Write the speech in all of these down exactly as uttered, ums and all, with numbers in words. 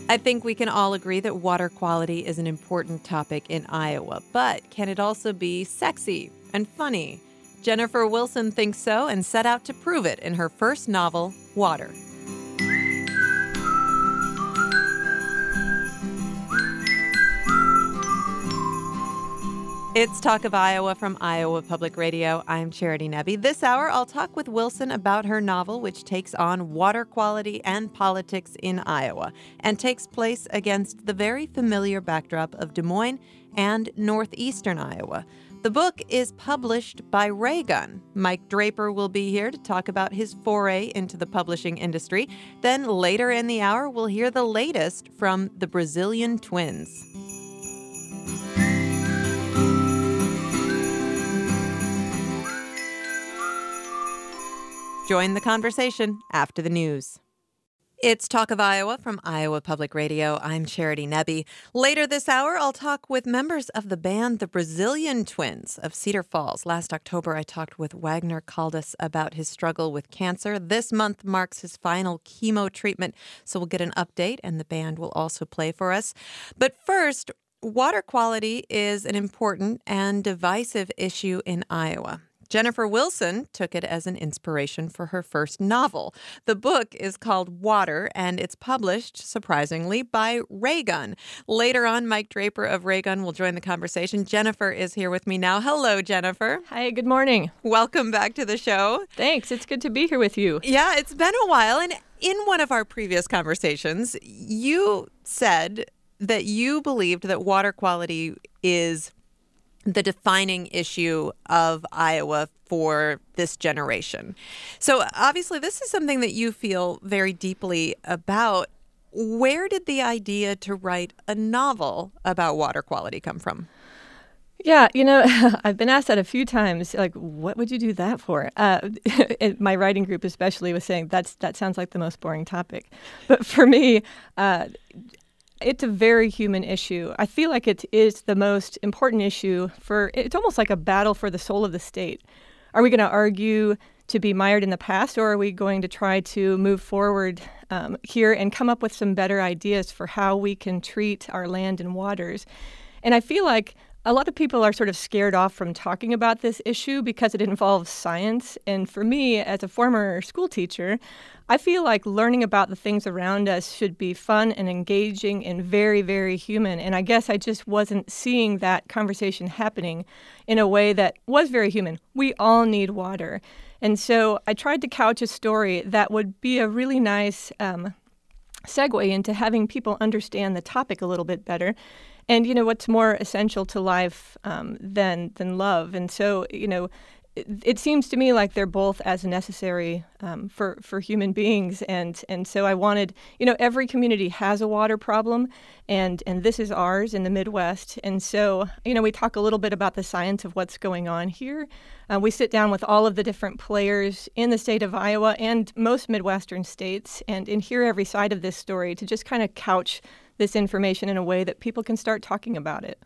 I think we can all agree that water quality is an important topic in Iowa, but can it also be sexy and funny? Jennifer Wilson thinks so and set out to prove it in her first novel, Water. It's Talk of Iowa from Iowa Public Radio. I'm Charity Nebbe. This hour, I'll talk with Wilson about her novel, which takes on water quality and politics in Iowa and takes place against the very familiar backdrop of Des Moines and northeastern Iowa. The book is published by Raygun. Mike Draper will be here to talk about his foray into the publishing industry. Then later in the hour, we'll hear the latest from the Brazilian twins. Join the conversation after the news. It's Talk of Iowa from Iowa Public Radio. I'm Charity Nebbe. Later this hour, I'll talk with members of the band The Brazilian Twins of Cedar Falls. Last October, I talked with Wagner Caldas about his struggle with cancer. This month marks his final chemo treatment, so we'll get an update, and the band will also play for us. But first, water quality is an important and divisive issue in Iowa. Jennifer Wilson took it as an inspiration for her first novel. The book is called Water, and it's published, surprisingly, by Raygun. Later on, Mike Draper of Raygun will join the conversation. Jennifer is here with me now. Hello, Jennifer. Hi, good morning. Welcome back to the show. Thanks. It's good to be here with you. Yeah, it's been a while. And in one of our previous conversations, you said that you believed that water quality is the defining issue of Iowa for this generation. So obviously this is something that you feel very deeply about. Where did the idea to write a novel about water quality come from? Yeah, you know, I've been asked that a few times, like, what would you do that for? Uh, my writing group especially was saying, that's that sounds like the most boring topic. But for me, uh, it's a very human issue. I feel like it is the most important issue for, it's almost like a battle for the soul of the state. Are we going to argue to be mired in the past, or are we going to try to move forward um, here and come up with some better ideas for how we can treat our land and waters? And I feel like a lot of people are sort of scared off from talking about this issue because it involves science. And for me, as a former school teacher, I feel like learning about the things around us should be fun and engaging and very, very human. And I guess I just wasn't seeing that conversation happening in a way that was very human. We all need water. And so I tried to couch a story that would be a really nice um, segue into having people understand the topic a little bit better. And, you know, what's more essential to life um, than than love? And so, you know, it, it seems to me like they're both as necessary um, for, for human beings. And and so I wanted, you know, every community has a water problem, and, and this is ours in the Midwest. And so, you know, we talk a little bit about the science of what's going on here. Uh, we sit down with all of the different players in the state of Iowa and most Midwestern states and, and hear every side of this story to just kind of couch this information in a way that people can start talking about it.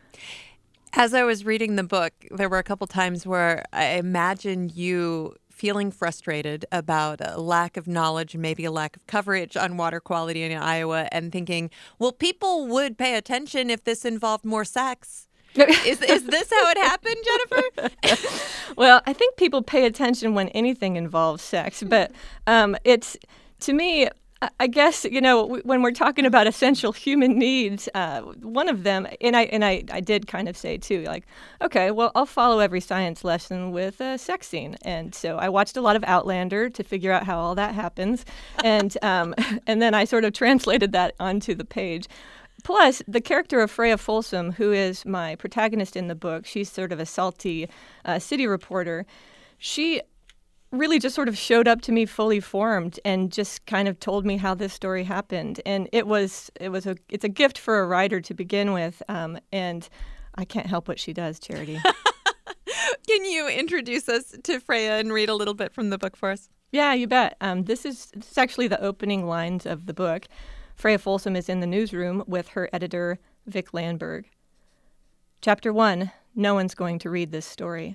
As I was reading the book, there were a couple times where I imagined you feeling frustrated about a lack of knowledge, maybe a lack of coverage on water quality in Iowa, and thinking, well, people would pay attention if this involved more sex. is is this how it happened, Jennifer? Well, I think people pay attention when anything involves sex, but um, it's, to me, I guess, you know, when we're talking about essential human needs, uh, one of them, and I and I, I did kind of say, too, like, okay, well, I'll follow every science lesson with a sex scene. And so I watched a lot of Outlander to figure out how all that happens. And um, and then I sort of translated that onto the page. Plus, the character of Freya Folsom, who is my protagonist in the book, she's sort of a salty uh, city reporter. She really just sort of showed up to me fully formed and just kind of told me how this story happened. And it was it was a it's a gift for a writer to begin with. Um, and I can't help what she does, Charity. Can you introduce us to Freya and read a little bit from the book for us? Yeah, you bet. Um, this is this is actually the opening lines of the book. Freya Folsom is in the newsroom with her editor, Vic Landberg. Chapter one, no one's going to read this story.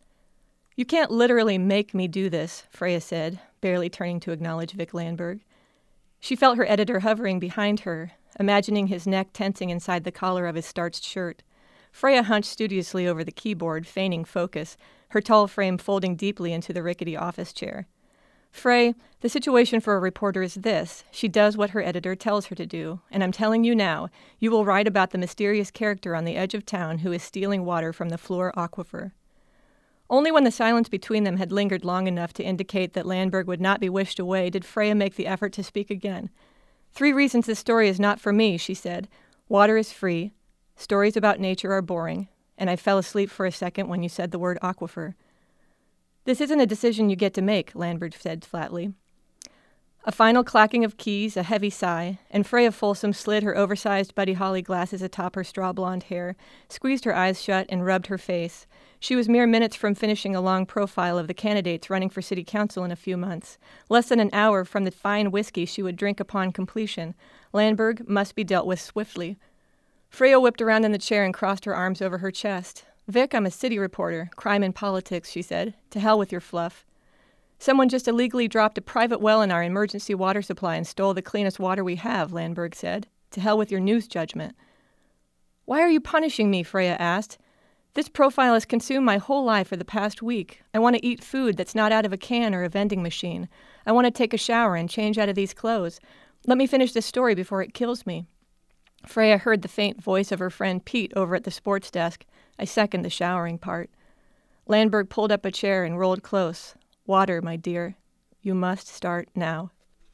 You can't literally make me do this, Freya said, barely turning to acknowledge Vic Landberg. She felt her editor hovering behind her, imagining his neck tensing inside the collar of his starched shirt. Freya hunched studiously over the keyboard, feigning focus, her tall frame folding deeply into the rickety office chair. Frey, the situation for a reporter is this. She does what her editor tells her to do, and I'm telling you now, you will write about the mysterious character on the edge of town who is stealing water from the Fleur aquifer. Only when the silence between them had lingered long enough to indicate that Landberg would not be wished away did Freya make the effort to speak again. Three reasons this story is not for me, she said. Water is free, stories about nature are boring, and I fell asleep for a second when you said the word aquifer. This isn't a decision you get to make, Landberg said flatly. A final clacking of keys, a heavy sigh, and Freya Folsom slid her oversized Buddy Holly glasses atop her straw blonde hair, squeezed her eyes shut, and rubbed her face. She was mere minutes from finishing a long profile of the candidates running for city council in a few months, less than an hour from the fine whiskey she would drink upon completion. Landberg must be dealt with swiftly. Freya whipped around in the chair and crossed her arms over her chest. Vic, I'm a city reporter. Crime and politics, she said. To hell with your fluff. Someone just illegally dropped a private well in our emergency water supply and stole the cleanest water we have, Landberg said. To hell with your news judgment. Why are you punishing me? Freya asked. This profile has consumed my whole life for the past week. I want to eat food that's not out of a can or a vending machine. I want to take a shower and change out of these clothes. Let me finish this story before it kills me. Freya heard the faint voice of her friend Pete over at the sports desk. I second the showering part. Landberg pulled up a chair and rolled close. Water, my dear. You must start now.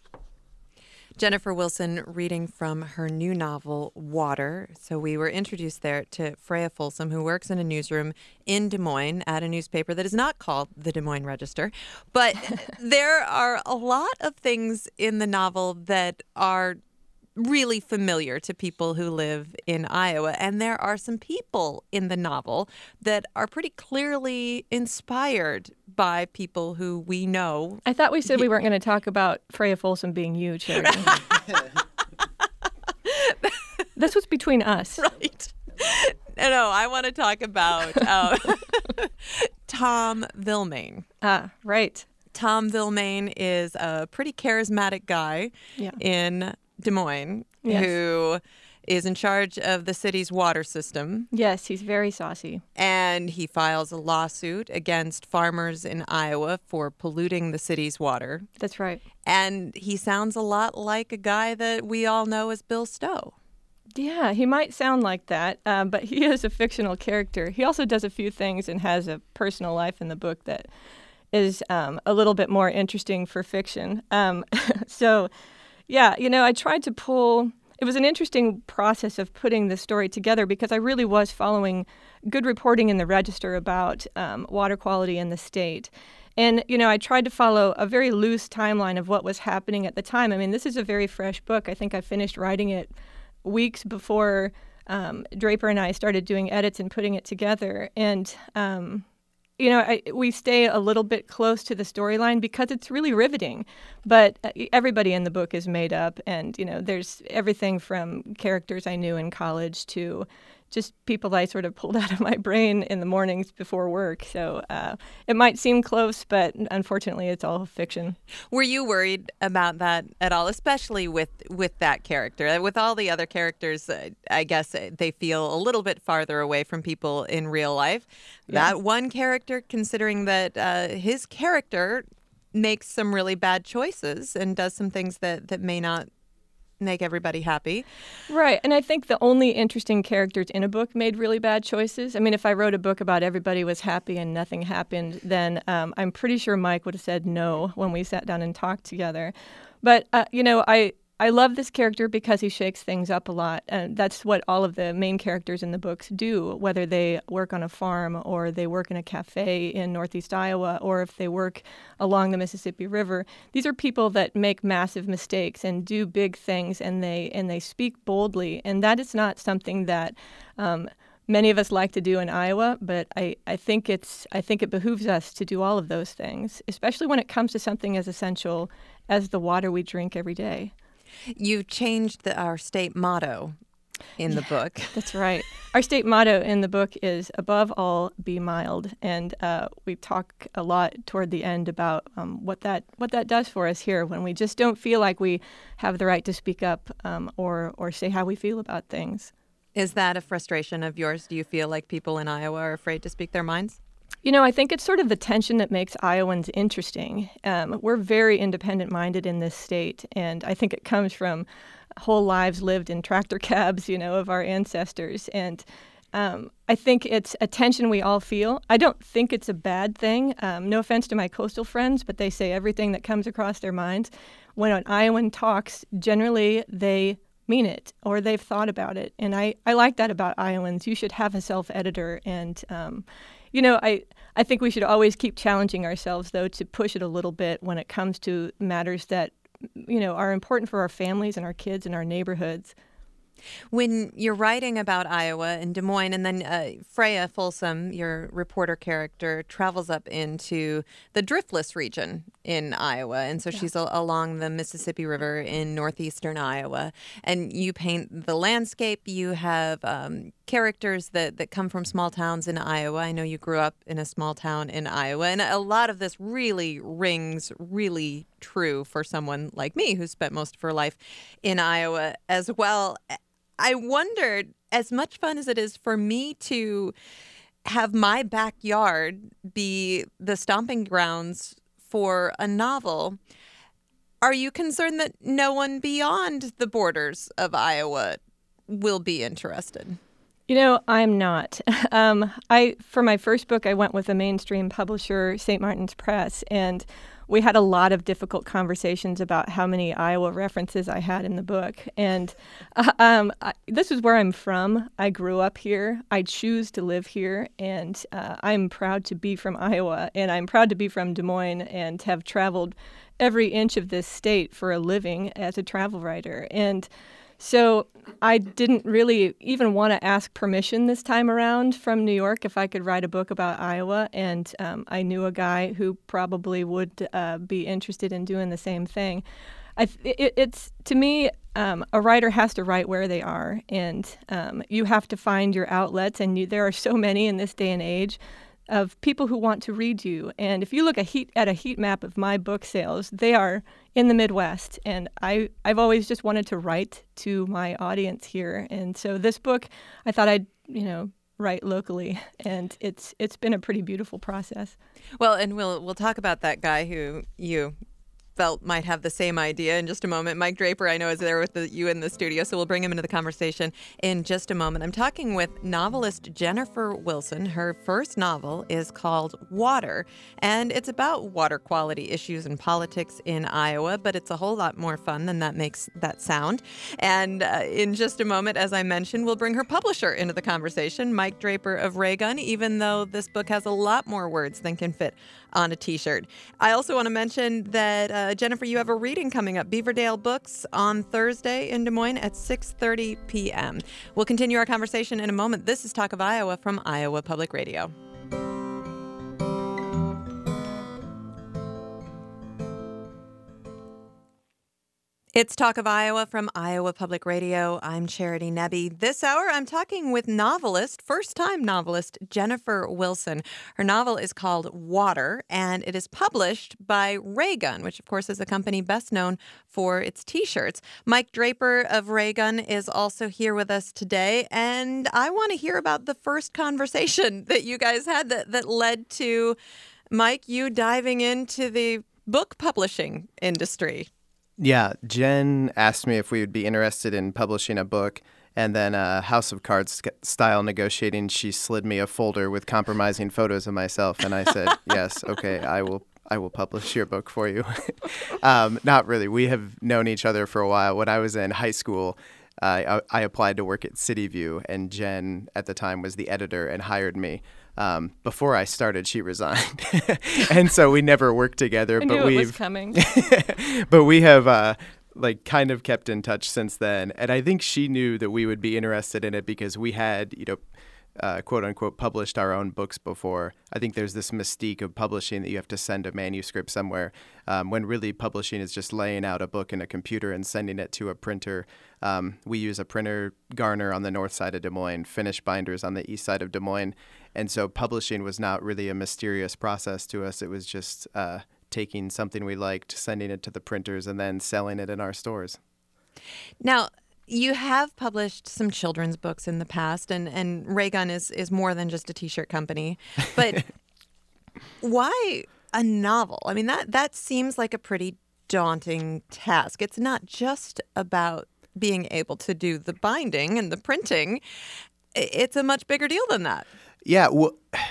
Jennifer Wilson reading from her new novel, Water. So we were introduced there to Freya Folsom, who works in a newsroom in Des Moines at a newspaper that is not called the Des Moines Register. But there are a lot of things in the novel that are really familiar to people who live in Iowa. And there are some people in the novel that are pretty clearly inspired by people who we know. I thought we said we weren't going to talk about Freya Folsom being you, Charity. This was between us. Right. No, no, I want to talk about uh, Tom Vilmain. Ah, right. Tom Vilmain is a pretty charismatic guy yeah. in Des Moines, yes. who is in charge of the city's water system. Yes, he's very saucy. And he files a lawsuit against farmers in Iowa for polluting the city's water. That's right. And he sounds a lot like a guy that we all know as Bill Stowe. Yeah, he might sound like that, uh, but he is a fictional character. He also does a few things and has a personal life in the book that is um, a little bit more interesting for fiction. Um, so... Yeah, you know, I tried to pull, it was an interesting process of putting the story together because I really was following good reporting in the Register about um, water quality in the state. And, you know, I tried to follow a very loose timeline of what was happening at the time. I mean, this is a very fresh book. I think I finished writing it weeks before um, Draper and I started doing edits and putting it together. And, um, you know, I, we stay a little bit close to the storyline because it's really riveting. But everybody in the book is made up. And, you know, there's everything from characters I knew in college to just people I sort of pulled out of my brain in the mornings before work. So uh, it might seem close, but unfortunately it's all fiction. Were you worried about that at all, especially with, with that character? With all the other characters, uh, I guess they feel a little bit farther away from people in real life. Yeah. That one character, considering that uh, his character makes some really bad choices and does some things that, that may not make everybody happy. Right. And I think the only interesting characters in a book made really bad choices. I mean, if I wrote a book about everybody was happy and nothing happened, then um, I'm pretty sure Mike would have said no when we sat down and talked together. But, uh, you know, I, I love this character because he shakes things up a lot. And that's what all of the main characters in the books do, whether they work on a farm or they work in a cafe in Northeast Iowa or if they work along the Mississippi River. These are people that make massive mistakes and do big things, and they and they speak boldly. And that is not something that um, many of us like to do in Iowa, but I, I think it's I think it behooves us to do all of those things, especially when it comes to something as essential as the water we drink every day. You've changed the, our state motto in the book. That's right. Our state motto in the book is, above all, be mild. And uh, we talk a lot toward the end about um, what that what that does for us here when we just don't feel like we have the right to speak up um, or or say how we feel about things. Is that a frustration of yours? Do you feel like people in Iowa are afraid to speak their minds? You know, I think it's sort of the tension that makes Iowans interesting. Um, we're very independent-minded in this state, and I think it comes from whole lives lived in tractor cabs, you know, of our ancestors. And um, I think it's a tension we all feel. I don't think it's a bad thing. Um, no offense to my coastal friends, but they say everything that comes across their minds. When an Iowan talks, generally they mean it or they've thought about it. And I, I like that about Iowans. You should have a self-editor. And, um, you know, I, I think we should always keep challenging ourselves, though, to push it a little bit when it comes to matters that, you know, are important for our families and our kids and our neighborhoods. When you're writing about Iowa and Des Moines, and then uh, Freya Folsom, your reporter character, travels up into the Driftless region in Iowa. And so yeah. she's a- along the Mississippi River in northeastern Iowa. And you paint the landscape. You have um, characters that, that come from small towns in Iowa. I know you grew up in a small town in Iowa. And a lot of this really rings really true for someone like me who spent most of her life in Iowa as well. I wondered, as much fun as it is for me to have my backyard be the stomping grounds for a novel, are you concerned that no one beyond the borders of Iowa will be interested? You know, I'm not. Um, I for my first book, I went with a mainstream publisher, Saint Martin's Press, and we had a lot of difficult conversations about how many Iowa references I had in the book. And uh, um, I, this is where I'm from. I grew up here. I choose to live here. And uh, I'm proud to be from Iowa. And I'm proud to be from Des Moines and have traveled every inch of this state for a living as a travel writer. And so I didn't really even want to ask permission this time around from New York if I could write a book about Iowa. And um, I knew a guy who probably would uh, be interested in doing the same thing. I th- it, it's, to me, um, a writer has to write where they are. And um, you have to find your outlets. And you, there are so many in this day and age of people who want to read you. And if you look at, heat, at a heat map of my book sales, they are in the Midwest. And I, I've always just wanted to write to my audience here. And so this book, I thought I'd, you know, write locally. And it's it's been a pretty beautiful process. Well, and we'll we'll talk about that guy who you felt might have the same idea in just a moment. Mike Draper, I know, is there with the, you in the studio, so we'll bring him into the conversation in just a moment. I'm talking with novelist Jennifer Wilson. Her first novel is called Water, and it's about water quality issues and politics in Iowa, but it's a whole lot more fun than that makes that sound. And uh, in just a moment, as I mentioned, we'll bring her publisher into the conversation, Mike Draper of Raygun, even though this book has a lot more words than can fit on a T-shirt. I also want to mention that, uh, Jennifer, you have a reading coming up, Beaverdale Books, on Thursday in Des Moines at six thirty p.m. We'll continue our conversation in a moment. This is Talk of Iowa from Iowa Public Radio. It's Talk of Iowa from Iowa Public Radio. I'm Charity Nebbe. This hour, I'm talking with novelist, first-time novelist, Jennifer Wilson. Her novel is called Water, and it is published by Raygun, which, of course, is a company best known for its T-shirts. Mike Draper of Raygun is also here with us today, and I want to hear about the first conversation that you guys had that, that led to, Mike, you diving into the book publishing industry. Yeah, Jen asked me if we would be interested in publishing a book, and then uh, House of Cards style negotiating, she slid me a folder with compromising photos of myself, and I said, yes, okay, I will I will publish your book for you. um, not really. We have known each other for a while. When I was in high school, uh, I, I applied to work at City View, and Jen at the time was the editor and hired me. Um, before I started, she resigned, and so we never worked together. I but knew we've, it was coming. but we have uh, like kind of kept in touch since then, and I think she knew that we would be interested in it because we had, you know, uh, quote unquote published our own books before. I think there's this mystique of publishing that you have to send a manuscript somewhere, um, when really publishing is just laying out a book in a computer and sending it to a printer. Um, we use a printer, Garner, on the north side of Des Moines, Finish Binders on the east side of Des Moines. And so publishing was not really a mysterious process to us. It was just uh, taking something we liked, sending it to the printers, and then selling it in our stores. Now, you have published some children's books in the past, and, and Raygun is, is more than just a T-shirt company. But why a novel? I mean, that, that seems like a pretty daunting task. It's not just about being able to do the binding and the printing. It's a much bigger deal than that. Yeah, well,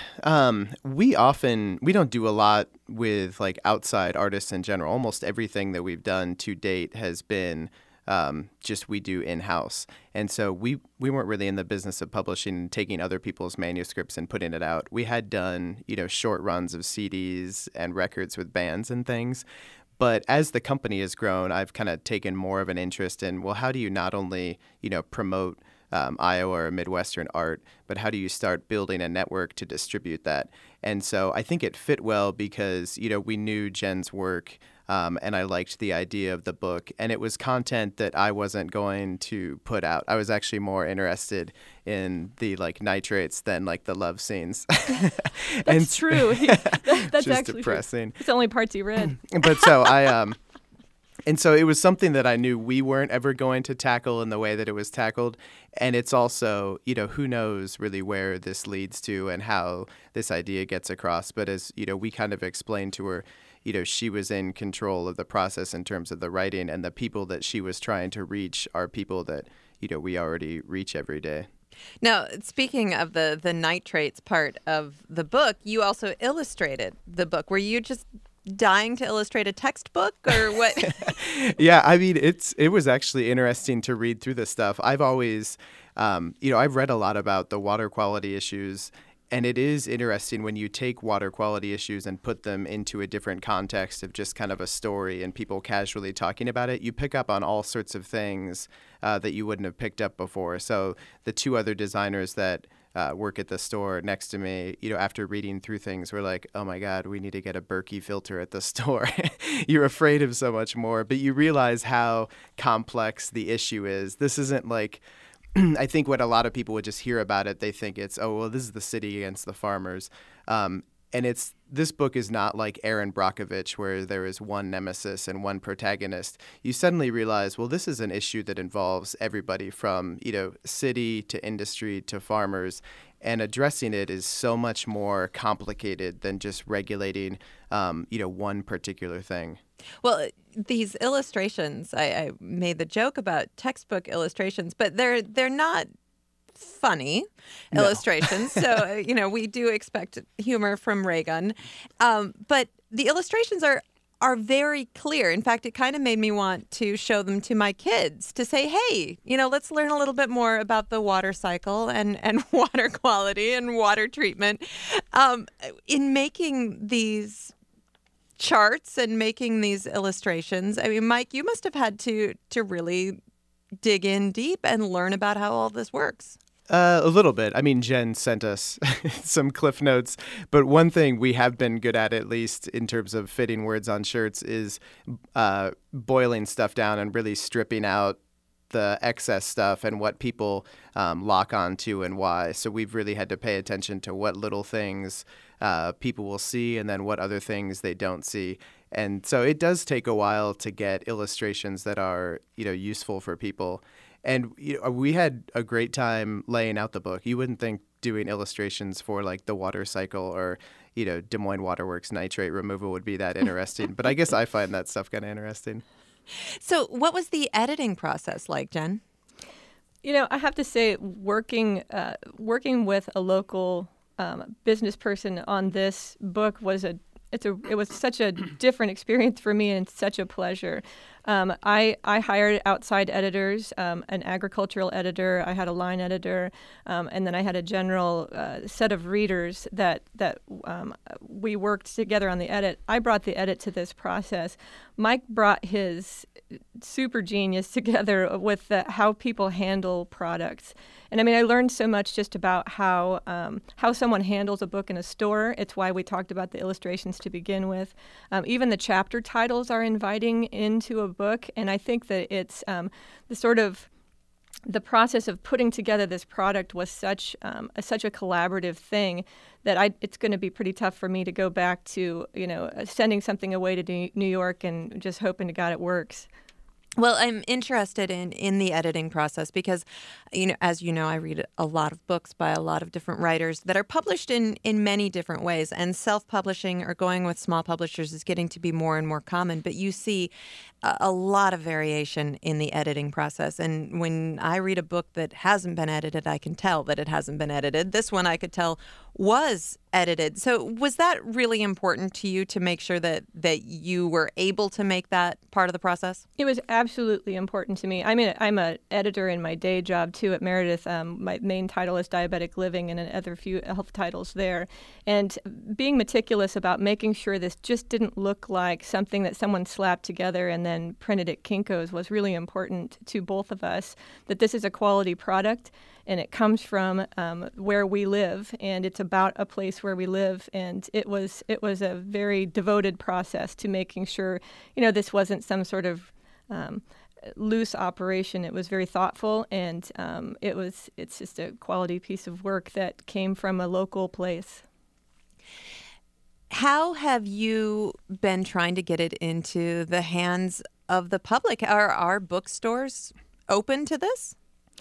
um, we often, we don't do a lot with like outside artists in general. Almost everything that we've done to date has been Um, just we do in-house. And so we, we weren't really in the business of publishing and taking other people's manuscripts and putting it out. We had done, you know, short runs of C Ds and records with bands and things. But as the company has grown, I've kind of taken more of an interest in, well, how do you not only, you know, promote um, Iowa or Midwestern art, but how do you start building a network to distribute that? And so I think it fit well because, you know, we knew Jen's work. Um, and I liked the idea of the book. And it was content that I wasn't going to put out. I was actually more interested in the like nitrates than like the love scenes. That's and, true. That, that's just actually depressing. True. It's the only parts he read. But so I, um, and so it was something that I knew we weren't ever going to tackle in the way that it was tackled. And it's also, you know, who knows really where this leads to and how this idea gets across. But as, you know, we kind of explained to her, you know, she was in control of the process in terms of the writing, and the people that she was trying to reach are people that, you know, we already reach every day. Now, speaking of the, the nitrates part of the book, you also illustrated the book. Were you just dying to illustrate a textbook or what? Yeah, I mean, it's it was actually interesting to read through this stuff. I've always, um, you know, I've read a lot about the water quality issues. And it is interesting when you take water quality issues and put them into a different context of just kind of a story and people casually talking about it. You pick up on all sorts of things uh, that you wouldn't have picked up before. So the two other designers that uh, work at the store next to me, you know, after reading through things, were like, oh my God, we need to get a Berkey filter at the store. You're afraid of so much more, but you realize how complex the issue is. This isn't like, I think what a lot of people would just hear about it, they think it's, oh, well, this is the city against the farmers. Um, and it's this book is not like Aaron Brockovich, where there is one nemesis and one protagonist. You suddenly realize, well, this is an issue that involves everybody from, you know, city to industry to farmers. And addressing it is so much more complicated than just regulating, um, you know, one particular thing. Well, these illustrations, I, I made the joke about textbook illustrations, but they're they're not funny No. illustrations. So, you know, we do expect humor from Raygun. Um, but the illustrations are are very clear. In fact, it kind of made me want to show them to my kids to say, hey, you know, let's learn a little bit more about the water cycle and, and water quality and water treatment. Um, in making these charts and making these illustrations, I mean, Mike, you must have had to to really dig in deep and learn about how all this works. Uh, a little bit. I mean, Jen sent us some cliff notes, but one thing we have been good at, at least in terms of fitting words on shirts, is uh, boiling stuff down and really stripping out the excess stuff and what people um, lock onto and why. So we've really had to pay attention to what little things uh, people will see and then what other things they don't see. And so it does take a while to get illustrations that are, you know, useful for people. And you know, we had a great time laying out the book. You wouldn't think doing illustrations for like the water cycle or, you know, Des Moines Waterworks nitrate removal would be that interesting. But I guess I find that stuff kind of interesting. So what was the editing process like, Jen? You know, I have to say, working uh, working with a local um, business person on this book was a it's a it was such a different experience for me and such a pleasure. Um, I I hired outside editors, um, an agricultural editor, I had a line editor, um, and then I had a general uh, set of readers that that um, we worked together on the edit. I brought the edit to this process. Mike brought his super genius together with the, how people handle products. And I mean, I learned so much just about how um, how someone handles a book in a store. It's why we talked about the illustrations to begin with. Um, even the chapter titles are inviting into a book, and I think that it's um, the sort of the process of putting together this product was such um, a, such a collaborative thing that I, it's going to be pretty tough for me to go back to, you know, sending something away to New York and just hoping to God it works. Well, I'm interested in, in the editing process because, you know, as you know, I read a lot of books by a lot of different writers that are published in, in many different ways. And self-publishing or going with small publishers is getting to be more and more common. But you see a, a lot of variation in the editing process. And when I read a book that hasn't been edited, I can tell that it hasn't been edited. This one I could tell was edited. So was that really important to you to make sure that, that you were able to make that part of the process? It was absolutely important to me. I mean, I'm an editor in my day job, too, at Meredith. Um, my main title is Diabetic Living and other few health titles there. And being meticulous about making sure this just didn't look like something that someone slapped together and then printed at Kinko's was really important to both of us, that this is a quality product. And it comes from um, where we live, and it's about a place where we live. And it was it was a very devoted process to making sure, you know, this wasn't some sort of um, loose operation. It was very thoughtful, and um, it was it's just a quality piece of work that came from a local place. How have you been trying to get it into the hands of the public? Are our bookstores open to this?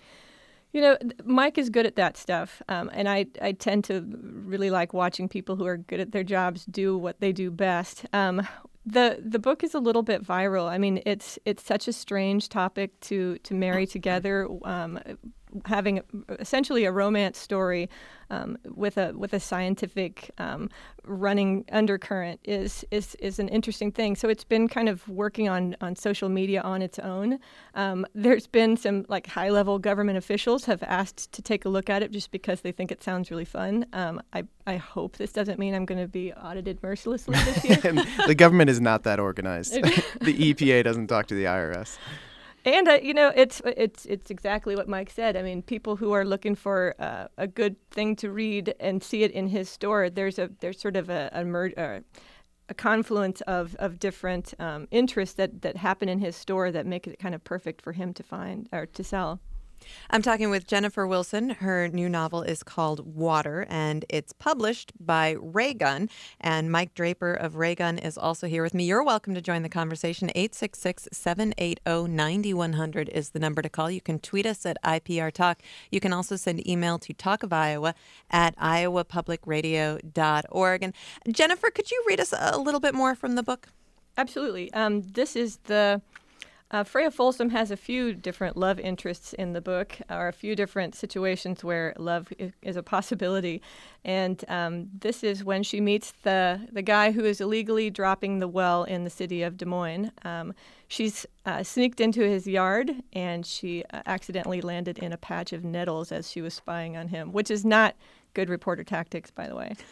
You know, Mike is good at that stuff, um, and I, I tend to really like watching people who are good at their jobs do what they do best. Um, the the book is a little bit viral. I mean, it's it's such a strange topic to to marry together. Um, having essentially a romance story um, with a with a scientific um, running undercurrent is is is an interesting thing. So it's been kind of working on on social media on its own. Um, there's been some like high level government officials have asked to take a look at it just because they think it sounds really fun. Um, I I hope this doesn't mean I'm going to be audited mercilessly this year. The government is not that organized. The E P A doesn't talk to the I R S. And uh, you know, it's it's it's exactly what Mike said. I mean, people who are looking for uh, a good thing to read and see it in his store, there's a there's sort of a a, mer- uh, a confluence of of different um, interests that that happen in his store that make it kind of perfect for him to find or to sell. I'm talking with Jennifer Wilson. Her new novel is called Water, and it's published by Raygun. And Mike Draper of Raygun is also here with me. You're welcome to join the conversation. eight six six, seven eight zero, nine one zero zero is the number to call. You can tweet us at I P R Talk. You can also send email to talk of Iowa at iowa public radio dot org. And Jennifer, could you read us a little bit more from the book? Absolutely. Um, this is the... Uh, Freya Folsom has a few different love interests in the book, or a few different situations where love is, is a possibility. And um, this is when she meets the, the guy who is illegally dropping the well in the city of Des Moines. Um, she's uh, sneaked into his yard, and she uh, accidentally landed in a patch of nettles as she was spying on him, which is not good reporter tactics, by the way.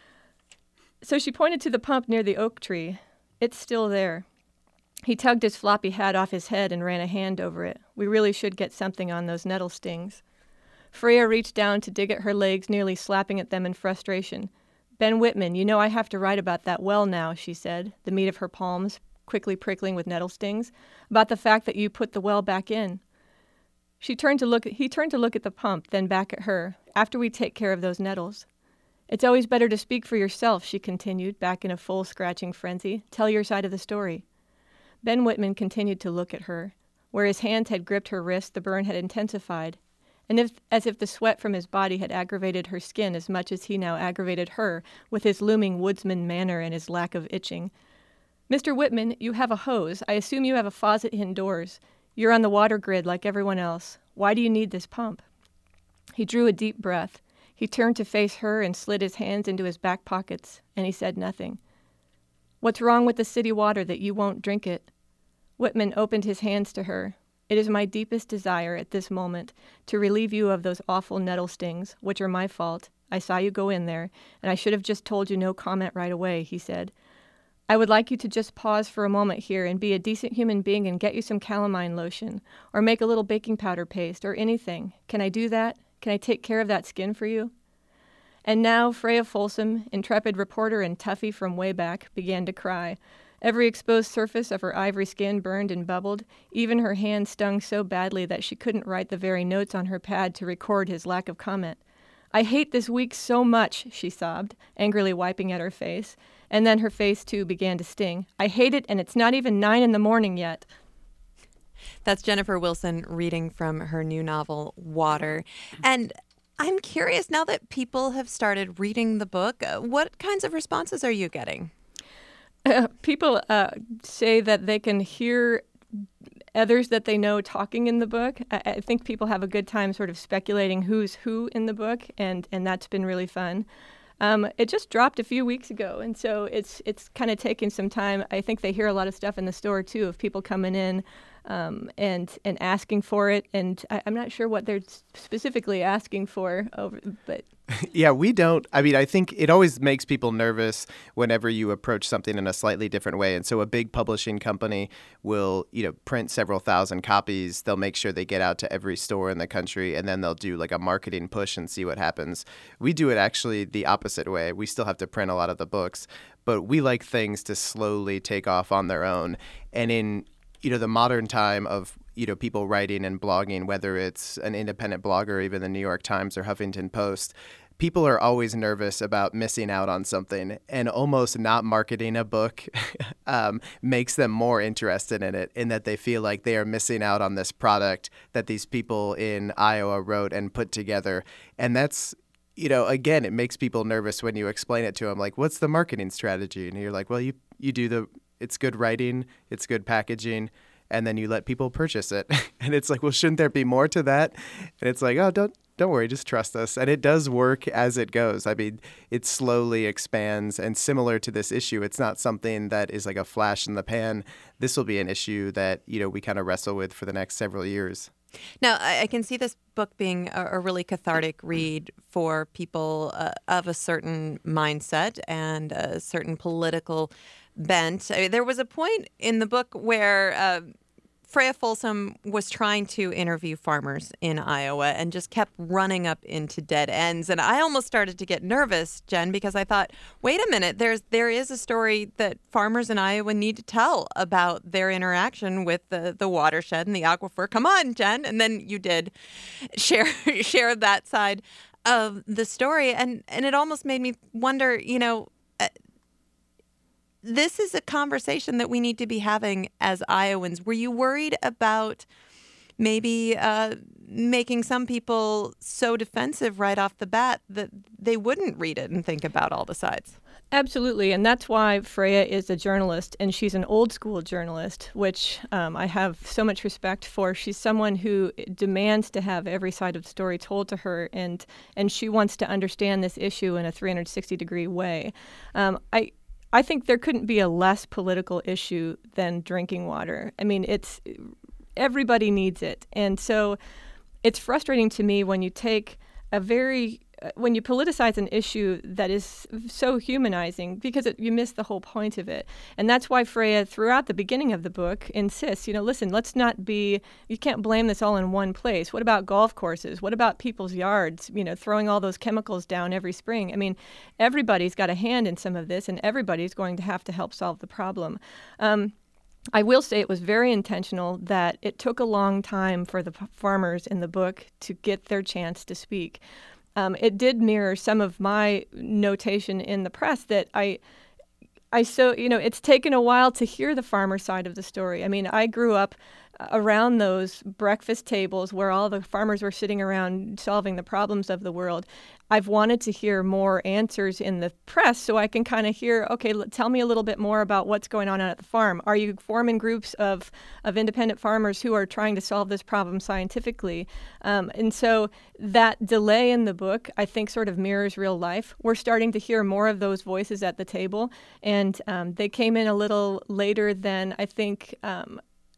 So she pointed to the pump near the oak tree. It's still there. He tugged his floppy hat off his head and ran a hand over it. We really should get something on those nettle stings. Freya reached down to dig at her legs, nearly slapping at them in frustration. Ben Whitman, you know I have to write about that well now, she said, the meat of her palms quickly prickling with nettle stings, about the fact that you put the well back in. She turned to look at, he turned to look at the pump, then back at her, after we take care of those nettles. It's always better to speak for yourself, she continued, back in a full scratching frenzy. Tell your side of the story. Ben Whitman continued to look at her. Where his hands had gripped her wrist, the burn had intensified, and if, as if the sweat from his body had aggravated her skin as much as he now aggravated her with his looming woodsman manner and his lack of itching. Mister Whitman, you have a hose. I assume you have a faucet indoors. You're on the water grid like everyone else. Why do you need this pump? He drew a deep breath. He turned to face her and slid his hands into his back pockets, and he said nothing. What's wrong with the city water that you won't drink it? Whitman opened his hands to her. It is my deepest desire at this moment to relieve you of those awful nettle stings, which are my fault. I saw you go in there, and I should have just told you no comment right away, he said. I would like you to just pause for a moment here and be a decent human being and get you some calamine lotion or make a little baking powder paste or anything. Can I do that? Can I take care of that skin for you? And now Freya Folsom, intrepid reporter and toughie from way back, began to cry. Every exposed surface of her ivory skin burned and bubbled. Even her hand stung so badly that she couldn't write the very notes on her pad to record his lack of comment. I hate this week so much, she sobbed, angrily wiping at her face. And then her face, too, began to sting. I hate it, and it's not even nine in the morning yet. That's Jennifer Wilson reading from her new novel, Water. And I'm curious, now that people have started reading the book, uh, what kinds of responses are you getting? Uh, people uh, say that they can hear others that they know talking in the book. I, I think people have a good time sort of speculating who's who in the book, and, and that's been really fun. Um, it just dropped a few weeks ago, and so it's it's kind of taken some time. I think they hear a lot of stuff in the store, too, of people coming in um, and and asking for it. And I, I'm not sure what they're specifically asking for, over, but... Yeah, we don't. I mean, I think it always makes people nervous whenever you approach something in a slightly different way. And so a big publishing company will, you know, print several thousand copies. They'll make sure they get out to every store in the country, and then they'll do like a marketing push and see what happens. We do it actually the opposite way. We still have to print a lot of the books, but we like things to slowly take off on their own. And in, you know, the modern time of, you know, people writing and blogging, whether it's an independent blogger, or even the New York Times or Huffington Post, people are always nervous about missing out on something, and almost not marketing a book um, makes them more interested in it, in that they feel like they are missing out on this product that these people in Iowa wrote and put together. And that's, you know, again, it makes people nervous when you explain it to them, like, what's the marketing strategy? And you're like, well, you, you do the, it's good writing, it's good packaging, and then you let people purchase it. And it's like, well, shouldn't there be more to that? And it's like, oh, don't don't worry, just trust us. And it does work as it goes. I mean, it slowly expands. And similar to this issue, it's not something that is like a flash in the pan. This will be an issue that, you know, we kind of wrestle with for the next several years. Now, I, I can see this book being a, a really cathartic read for people uh, of a certain mindset and a certain political bent. I mean, there was a point in the book where uh, Freya Folsom was trying to interview farmers in Iowa and just kept running up into dead ends. And I almost started to get nervous, Jen, because I thought, wait a minute, there's there is a story that farmers in Iowa need to tell about their interaction with the, the watershed and the aquifer. Come on, Jen. And then you did share share that side of the story. And, and it almost made me wonder, you know, this is a conversation that we need to be having as Iowans. Were you worried about maybe uh, making some people so defensive right off the bat that they wouldn't read it and think about all the sides? Absolutely, and that's why Freya is a journalist, and she's an old school journalist, which um, I have so much respect for. She's someone who demands to have every side of the story told to her, and and she wants to understand this issue in a three hundred sixty degree way. Um, I. I think there couldn't be a less political issue than drinking water. I mean, it's everybody needs it. And so it's frustrating to me when you take a very uh, when you politicize an issue that is so humanizing, because it, you miss the whole point of it. And that's why Freya, throughout the beginning of the book, insists, you know, listen, let's not be, you can't blame this all in one place. What about golf courses? What about people's yards, you know, throwing all those chemicals down every spring? I mean, everybody's got a hand in some of this, and everybody's going to have to help solve the problem. Um, I will say it was very intentional that it took a long time for the p- farmers in the book to get their chance to speak. Um, it did mirror some of my notation in the press that I, I so, you know, it's taken a while to hear the farmer side of the story. I mean, I grew up around those breakfast tables where all the farmers were sitting around solving the problems of the world. I've wanted to hear more answers in the press so I can kind of hear, okay, l- tell me a little bit more about what's going on at the farm. Are you forming groups of, of independent farmers who are trying to solve this problem scientifically? Um, and so that delay in the book, I think, sort of mirrors real life. We're starting to hear more of those voices at the table, and um, they came in a little later than I think um,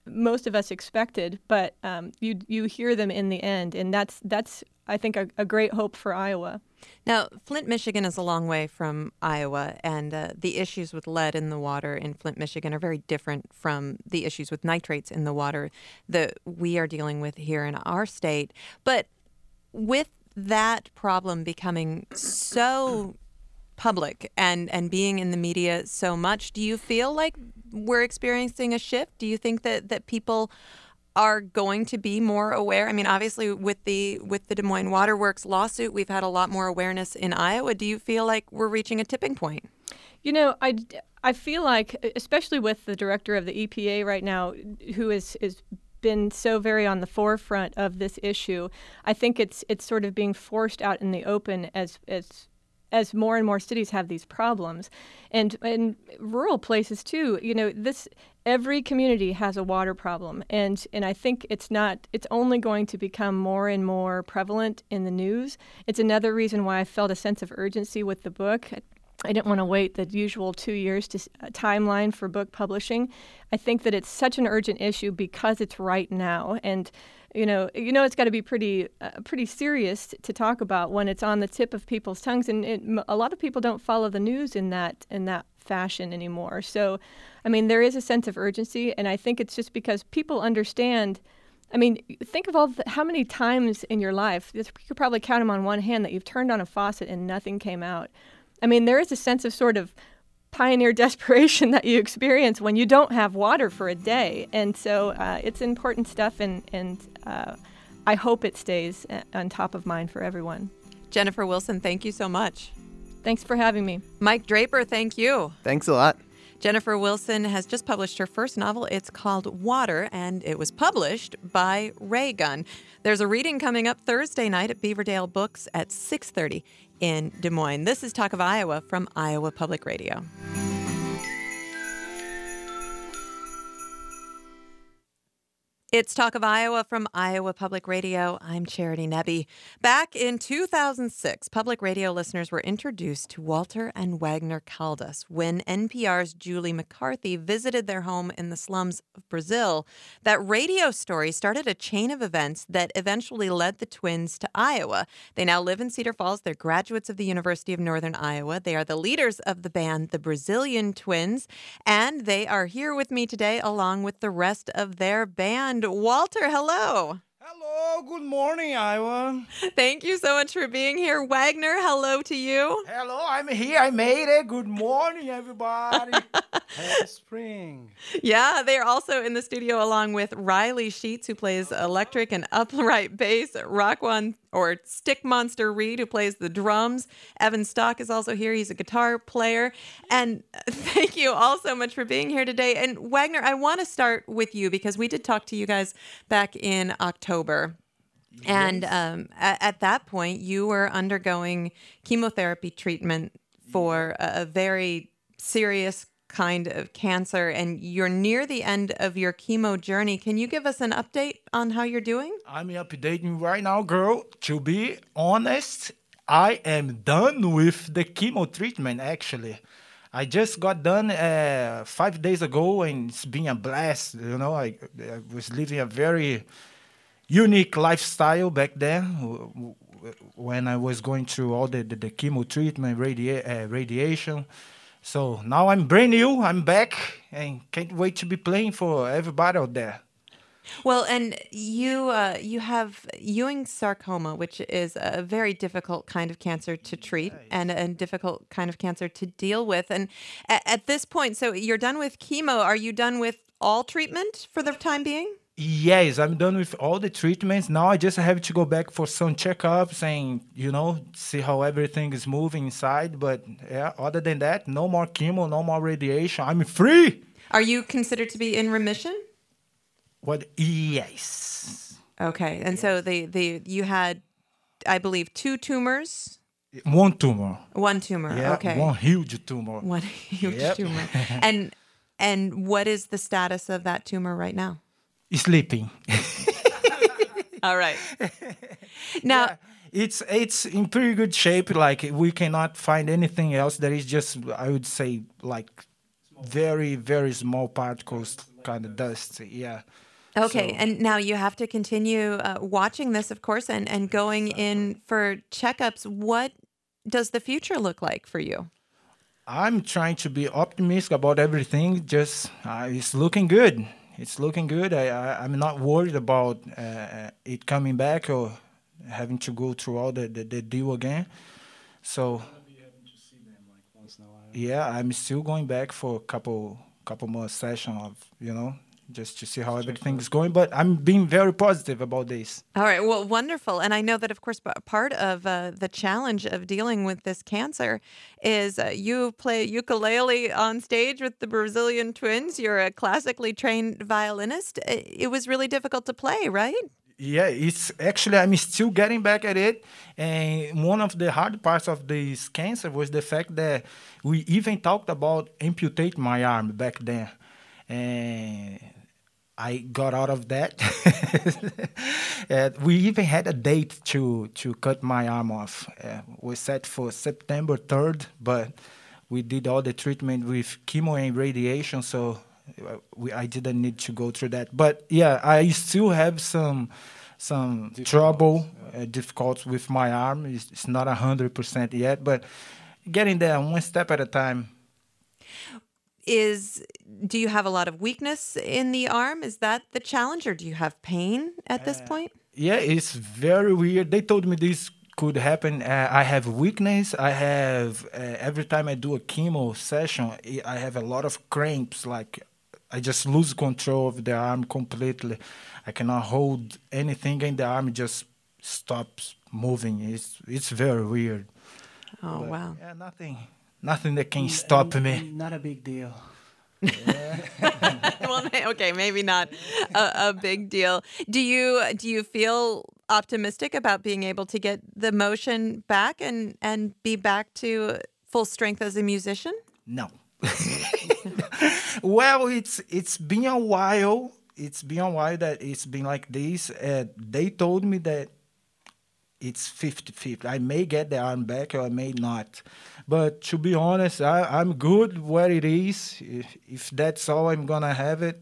most of us expected, but um, you you hear them in the end, and that's that's I think a, a great hope for Iowa. Now, Flint, Michigan is a long way from Iowa, and uh, the issues with lead in the water in Flint, Michigan are very different from the issues with nitrates in the water that we are dealing with here in our state. But with that problem becoming so public and, and being in the media so much, do you feel like we're experiencing a shift? Do you think that, that people are going to be more aware? I mean, obviously, with the with the Des Moines Water Works lawsuit, we've had a lot more awareness in Iowa. Do you feel like we're reaching a tipping point? You know, I, I feel like, especially with the director of the E P A right now, who is is been so very on the forefront of this issue, I think it's it's sort of being forced out in the open as as as more and more cities have these problems, and in rural places too. You know, this every community has a water problem, and and I think it's not it's only going to become more and more prevalent in the news. It's another reason why I felt a sense of urgency with the book. I didn't want to wait the usual two years to uh, timeline for book publishing. I think that it's such an urgent issue because it's right now, and you know, you know, it's got to be pretty, uh, pretty serious to talk about when it's on the tip of people's tongues, and it, a lot of people don't follow the news in that in that fashion anymore. So, I mean, there is a sense of urgency, and I think it's just because people understand. I mean, think of all the, how many times in your life, you could probably count them on one hand, that you've turned on a faucet and nothing came out. I mean, there is a sense of sort of pioneer desperation that you experience when you don't have water for a day. And so uh, it's important stuff, and, and uh, I hope it stays on top of mind for everyone. Jennifer Wilson, thank you so much. Thanks for having me. Mike Draper, thank you. Thanks a lot. Jennifer Wilson has just published her first novel. It's called Water, and it was published by Raygun. There's a reading coming up Thursday night at Beaverdale Books at six thirty in Des Moines. This is Talk of Iowa from Iowa Public Radio. It's Talk of Iowa from Iowa Public Radio. I'm Charity Nebbe. Back in two thousand six, public radio listeners were introduced to Walter and Wagner Caldas when N P R's Julie McCarthy visited their home in the slums of Brazil. That radio story started a chain of events that eventually led the twins to Iowa. They now live in Cedar Falls. They're graduates of the University of Northern Iowa. They are the leaders of the band, the Brazilian Twins, and they are here with me today along with the rest of their band. Walter, hello. Hello, good morning, Iowa. Thank you so much for being here. Wagner, hello to you. Hello, I'm here. I made it. Good morning, everybody. Happy spring. Yeah, they're also in the studio along with Riley Sheets, who plays electric and upright bass, Raquan or Stick Monster Reed, who plays the drums. Evan Stock is also here. He's a guitar player. And thank you all so much for being here today. And Wagner, I want to start with you because we did talk to you guys back in October. Yes. And um, at, at that point, you were undergoing chemotherapy treatment for a, a very serious kind of cancer, and you're near the end of your chemo journey. Can you give us an update on how you're doing? I'm updating right now, girl. To be honest, I am done with the chemo treatment, actually. I just got done uh, five days ago, and it's been a blast. You know, I, I was living a very unique lifestyle back then when I was going through all the, the, the chemo treatment, radia- uh, radiation. So now I'm brand new, I'm back, and can't wait to be playing for everybody out there. Well, and you uh, you have Ewing's sarcoma, which is a very difficult kind of cancer to treat and a difficult kind of cancer to deal with. And at, at this point, so you're done with chemo. Are you done with all treatment for the time being? Yes, I'm done with all the treatments. Now I just have to go back for some checkups and, you know, see how everything is moving inside. But yeah, other than that, no more chemo, no more radiation. I'm free. Are you considered to be in remission? What? Yes. Okay. And yes. so the, the you had, I believe, two tumors? One tumor. One tumor. Yeah, okay. One huge tumor. One huge yep. tumor. And and what is the status of that tumor right now? Sleeping. All right. Now, yeah, it's it's in pretty good shape. Like, we cannot find anything else. There is just, I would say, like very, very small particles kind of dust. Yeah. Okay, So- and now you have to continue uh, watching this, of course, and, and going in for checkups. What does the future look like for you? I'm trying to be optimistic about everything. Just uh, it's looking good. It's looking good. I, I I'm not worried about uh, it coming back or having to go through all the, the, the deal again. So yeah, I'm still going back for a couple couple more sessions of you know just to see how everything's going. But I'm being very positive about this. All right, well, wonderful. And I know that, of course, p- part of uh, the challenge of dealing with this cancer is uh, you play ukulele on stage with the Brazilian Twins. You're a classically trained violinist. I- It was really difficult to play, right? Yeah, it's actually I'm still getting back at it, and one of the hard parts of this cancer was the fact that we even talked about amputate my arm back then, and I got out of that. And we even had a date to to cut my arm off. Uh, we set for September third, but we did all the treatment with chemo and radiation, so uh, we, I didn't need to go through that. But yeah, I still have some some trouble, uh, difficulties with my arm. It's, it's not a hundred percent yet, but getting there one step at a time. Is do you have a lot of weakness in the arm? Is that the challenge, or do you have pain at this point? Yeah, it's very weird. They told me this could happen. Uh, I have weakness. I have uh, every time I do a chemo session, I I have a lot of cramps. Like I just lose control of the arm completely. I cannot hold anything in the arm. It just stops moving. It's it's very weird. Oh, But, wow. Yeah, nothing, nothing that can stop me. Not a big deal. Well, may- okay, maybe not a, a big deal. Do you do you feel optimistic about being able to get the motion back and and be back to full strength as a musician? No. Well, it's it's been a while. It's been a while that it's been like this. Uh, they told me that it's fifty-fifty. I may get the arm back or I may not. But to be honest, I, I'm good where it is. If, if that's all I'm going to have it,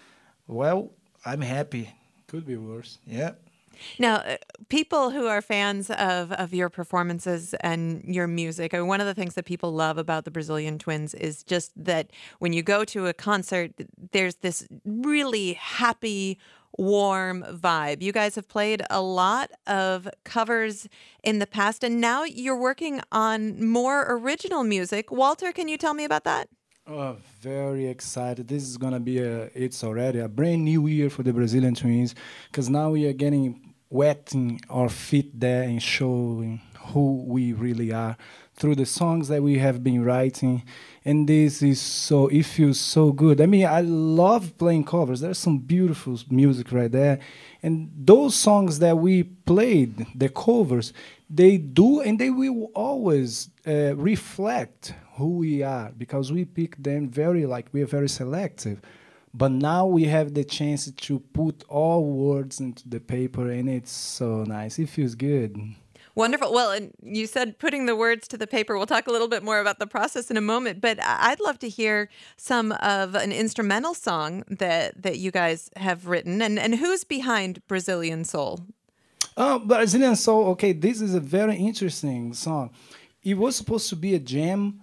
well, I'm happy. Could be worse. Yeah. Now, uh, people who are fans of, of your performances and your music, I mean, one of the things that people love about the Brazilian Twins is just that when you go to a concert, there's this really happy, warm vibe. You guys have played a lot of covers in the past, and now you're working on more original music. Walter, can you tell me about that? Oh, very excited. This is going to be a, it's already a brand new year for the Brazilian Twins, because now we are getting wetting our feet there and showing who we really are through the songs that we have been writing. And this is so, it feels so good. I mean, I love playing covers. There's some beautiful music right there. And those songs that we played, the covers, they do, and they will always uh, reflect who we are, because we pick them very, like, we are very selective. But now we have the chance to put all words into the paper, and it's so nice. It feels good. Wonderful. Well, and you said putting the words to the paper. We'll talk a little bit more about the process in a moment, but I- I'd love to hear some of an instrumental song that, that you guys have written. And, and who's behind Brazilian Soul? Oh, Brazilian Soul. Okay, this is a very interesting song. It was supposed to be a jam,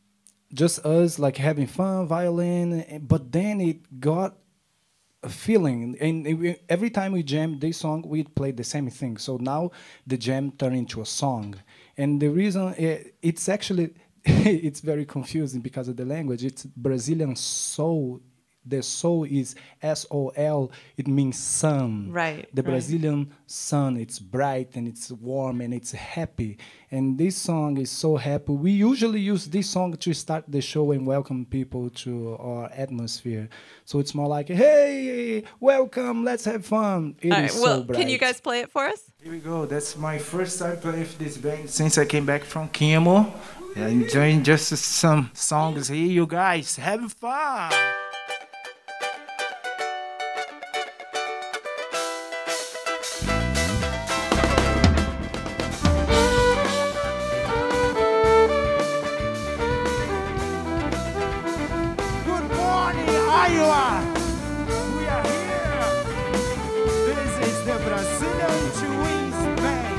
just us like having fun, violin, eh, but then it got a feeling. And it- we- every time we jam this song, we play the same thing. So now the jam turned into a song. And the reason eh, it's actually it's very confusing because of the language. It's Brazilian Soul. The soul is S O L. It means sun. Right, The right. Brazilian sun. It's bright and it's warm and it's happy. And this song is so happy. We usually use this song to start the show and welcome people to our atmosphere. So it's more like, hey, welcome, let's have fun. It is All right, so well, bright. can you guys play it for us? Here we go. That's my first time playing with this band since I came back from chemo. Yeah, enjoying just some songs here, you guys. Have fun. Good morning, Iowa. Brazilian Twins Band.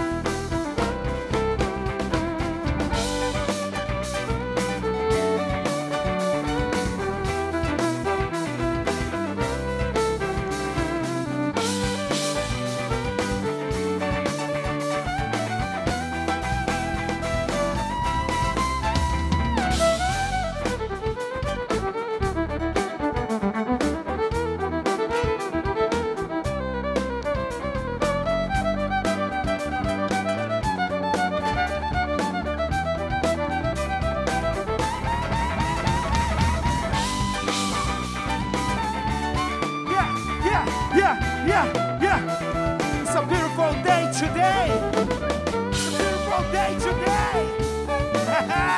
Yeah, yeah, yeah, yeah, yeah. It's a beautiful day today. It's a beautiful day today.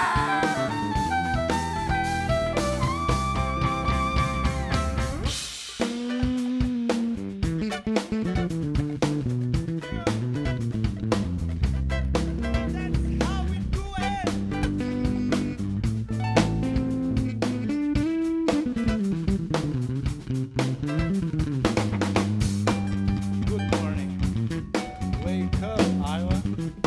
That's how we do it. Good morning. Wake up, Iowa.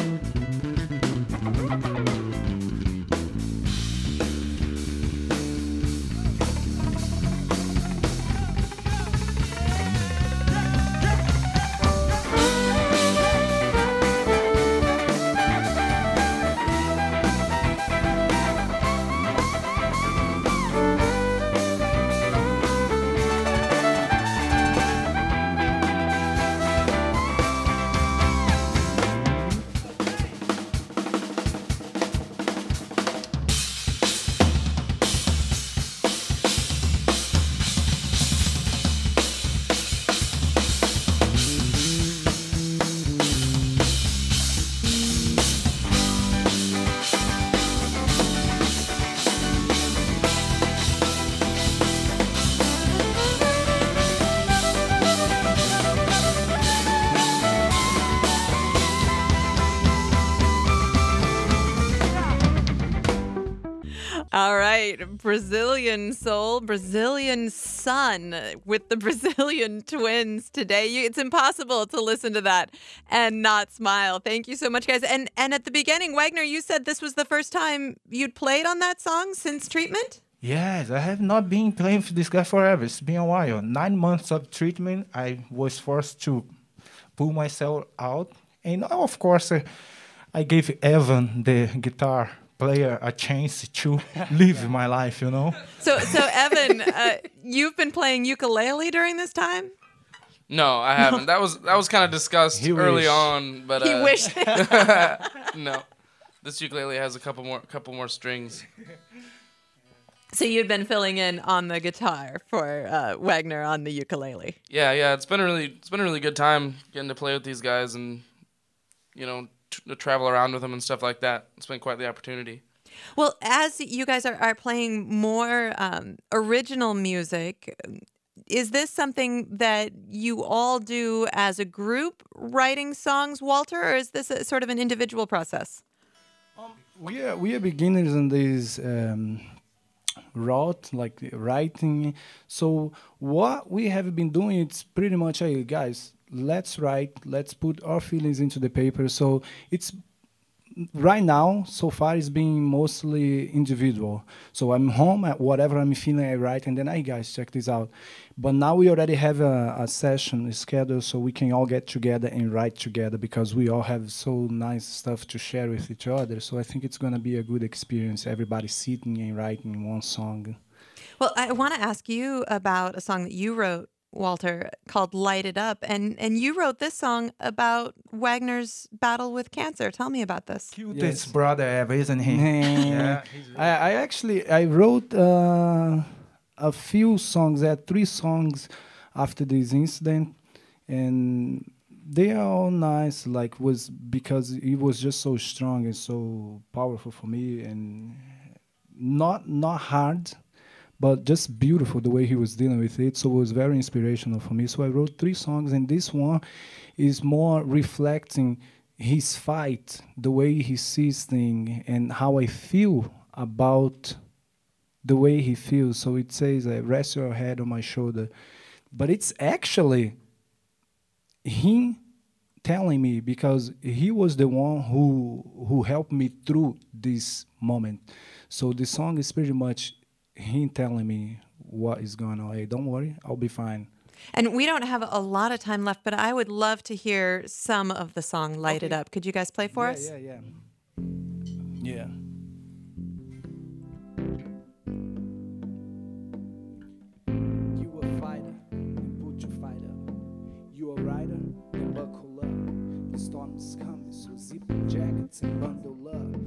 All right, Brazilian soul, Brazilian sun with the Brazilian twins today. You, it's impossible to listen to that and not smile. Thank you so much, guys. And and at the beginning, Wagner, you said this was the first time you'd played on that song since treatment? Yes, I have not been playing with this guy forever. It's been a while. Nine months of treatment, I was forced to pull myself out. And of course, uh, I gave Evan, the guitar player, a chance to live my life, you know? So, so Evan, uh, you've been playing ukulele during this time? No, I haven't. That was that was kind of discussed He early wish. on, but uh, He wished. no. This ukulele has a couple more couple more strings. So you've been filling in on the guitar for uh, Wagner on the ukulele. Yeah, yeah. It's been a really it's been a really good time getting to play with these guys and you know t- to travel around with them and stuff like that. It's been quite the opportunity. Well, as you guys are, are playing more um, original music, is this something that you all do as a group, writing songs, Walter, or is this a, sort of an individual process? We are we are beginners in this um, route, like writing. So what we have been doing, it's pretty much, hey guys, let's write, let's put our feelings into the paper. So it's right now, so far, it's been mostly individual. So I'm home, at whatever I'm feeling, I write, and then, hey guys, check this out. But now we already have a, a session scheduled, so we can all get together and write together because we all have so nice stuff to share with each other. So I think it's going to be a good experience, everybody sitting and writing one song. Well, I want to ask you about a song that you wrote, Walter, called Light It Up. And, and you wrote this song about Wagner's battle with cancer. Tell me about this. Cutest Yes. brother ever, isn't he? Yeah. I, I actually I wrote uh, a few songs. I had three songs after this incident, and they are all nice. Like was because it was just so strong and so powerful for me, and not not hard, but just beautiful the way he was dealing with it. So it was very inspirational for me. So I wrote three songs, and this one is more reflecting his fight, the way he sees things, and how I feel about the way he feels. So it says, uh, rest your head on my shoulder. But it's actually him telling me, because he was the one who who helped me through this moment. So the song is pretty much him telling me what is going on. Hey, don't worry, I'll be fine. And we don't have a lot of time left, but I would love to hear some of the song Light It Okay. Up. Could you guys play for yeah, us? Yeah, yeah, yeah. You a fighter, then put your fight up. You a rider, then buckle up. The storm's coming, so zip your jackets and bundle up.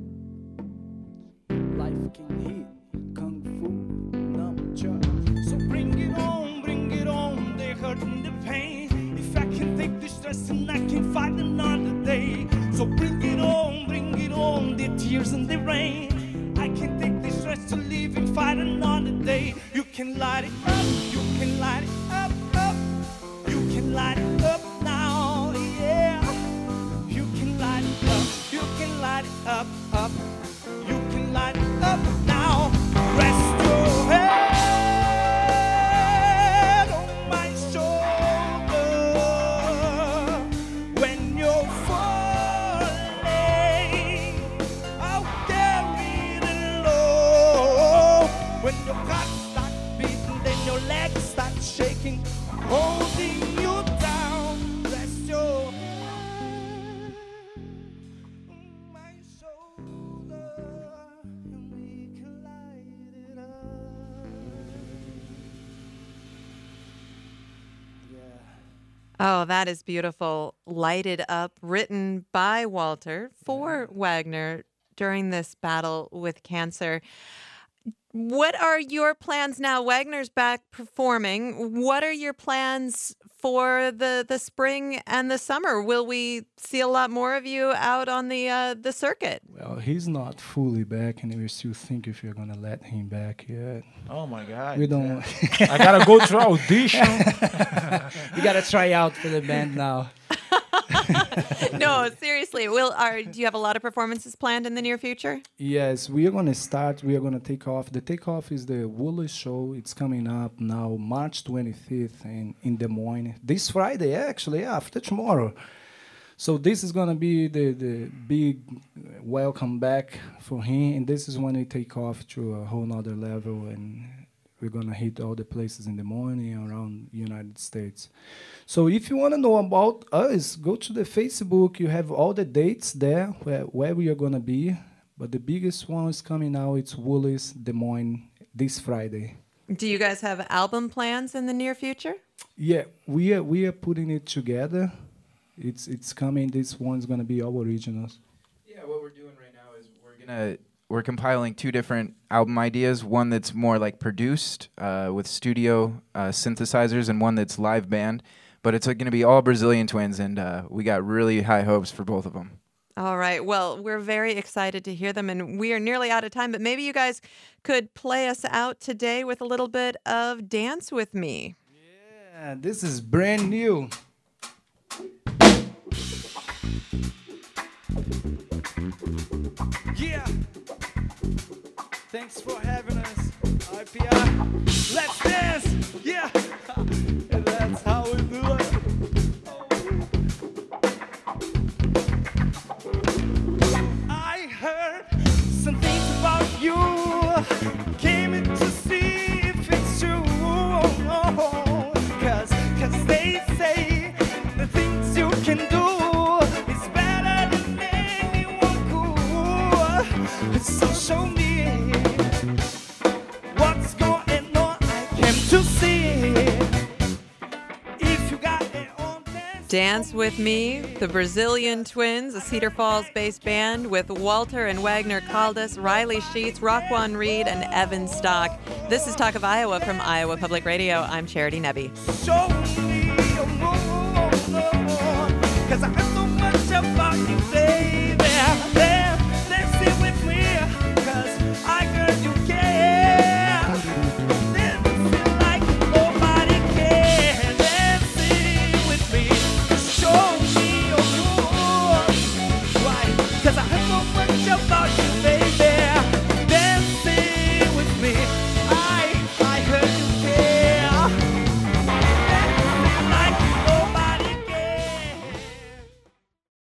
Life can hit, kung fu, nunchuck. So bring it on, bring it on, the hurt and the pain. If I can take the stress and I can fight another day. So bring it on, bring it on, the tears and the rain. I can take the stress to live and fight another day. You can light it up, you can light it up, up. You can light it up now, yeah. You can light it up, you can light it up, up. You can light it up now. Rest your head on my shoulder when you're falling. I'll carry the load. When your heart starts beating, then your legs start shaking, holding you down. Rest your head on my shoulder, and we can light it up. Yeah. Oh, that is beautiful. Lighted Up, written by Walter for Wagner during this battle with cancer. What are your plans now? Wagner's back performing. What are your plans for the, the spring and the summer? Will we see a lot more of you out on the uh, the circuit? Well, he's not fully back, and we still think if you're gonna let him back yet. Oh my God. We don't. I gotta go to audition. We gotta try out for the band now. No, seriously. Will are do you have a lot of performances planned in the near future? Yes, we are gonna start. We are gonna take off. The takeoff is the Woolly show. It's coming up now, March twenty-fifth, in in Des Moines. This Friday, actually, after tomorrow. So this is gonna be the the big welcome back for him, and this is when we take off to a whole nother level, and we're gonna hit all the places in the morning around United States. So if you wanna know about us, go to the Facebook. You have all the dates there where, where we are gonna be. But the biggest one is coming out. It's Woolies, Des Moines, this Friday. Do you guys have album plans in the near future? Yeah, we are we are putting it together. It's it's coming. This one's gonna be our originals. Yeah, what we're doing right now is we're gonna we're compiling two different album ideas. One that's more like produced uh, with studio uh, synthesizers, and one that's live band. But it's uh, gonna be all Brazilian twins, and uh, we got really high hopes for both of them. All right. Well, we're very excited to hear them, and we are nearly out of time, but maybe you guys could play us out today with a little bit of Dance With Me. Yeah, this is brand new. Yeah. Thanks for having us, I P R. Let's dance. Yeah. And that's how we do it. I heard some things about you. Came in to see if it's true. Cause, cause they say the things you can do is better than anyone could. So show me what's going on. I came to see if you got it on dance. Dance With Me, the Brazilian Twins, a Cedar Falls-based band with Walter and Wagner Caldas, Riley Sheets, Roquan Reed, and Evan Stock. This is Talk of Iowa from Iowa Public Radio. I'm Charity Nebbe. Show me more, cause I heard so much about you, baby. Dance, dance it with me, cause I heard you care. Dance it like nobody can. Dance it with me, show me your moves. Why? Cause I heard so much about you, baby.